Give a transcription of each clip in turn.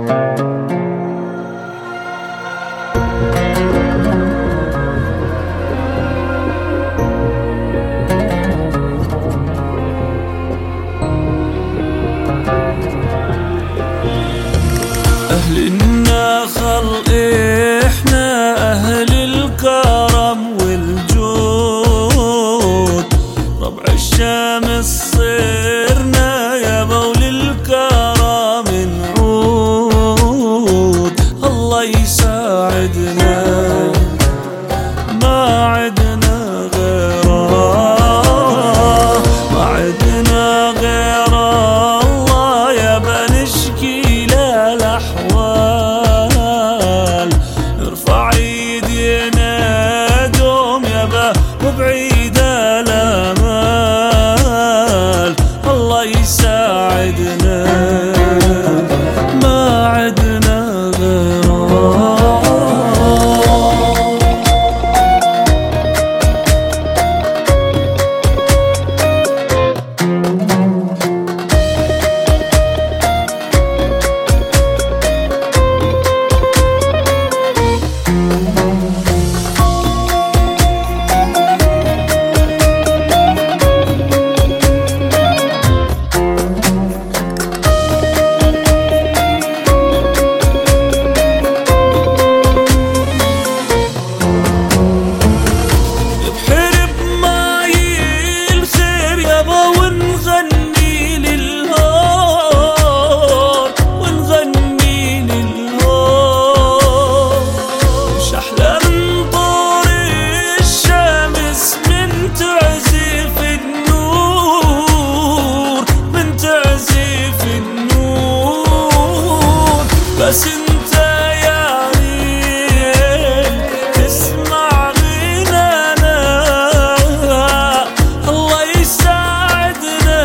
أهل النخل إحنا أهل الكرم والجود، ربع الشمس صرنا يابا وللكرم نعود. الله يساعدنا ما عدنا غيره، ما عدنا غيره الله يابا نشكي له الأحوال. نرفع ايدينا دوم يابا وبعيد الامال. الله يساعدنا ما عدنا غيره. بس انت يا ريت تسمع غنانا. الله يساعدنا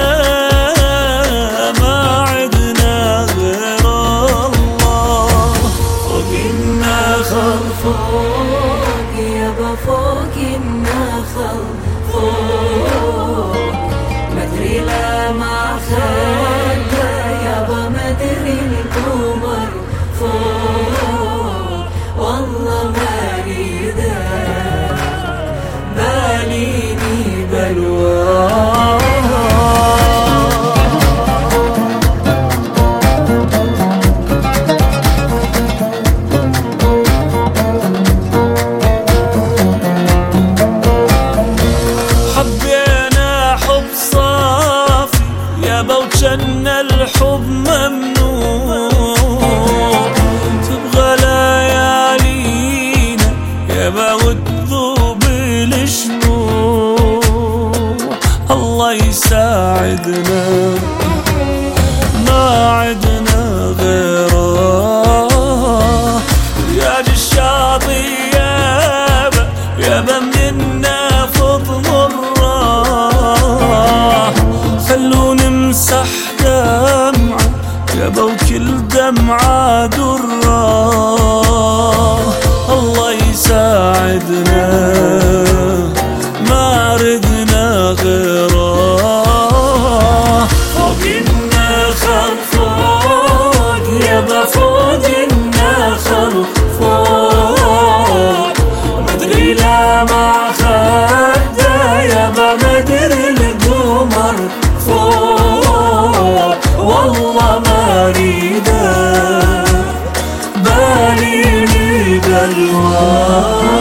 ما عدنا غير الله. فوق النخل فوق يابا فوق النخل فوق، مدري لا ما خلى يابا مدري القمر فوق. والله ما اريده باليني بلوى. حبينا حب صافي يابا وجن الحب ممنوع. تبغى ليالينا يابا وتذوب الشموع. الله يساعدنا ما عدنا غيره. رياض الشاطئ يابا مننا فض مرة. خلو نمسح دمعة يابا وكل دمعة درة. الله يساعدنا ما ردنا غيره. فوق النخل فوق يابا فوق النخل فوق، مدري لا ما خدى يابا مدري القمر فوق. والله ما اريده باليني بلوى.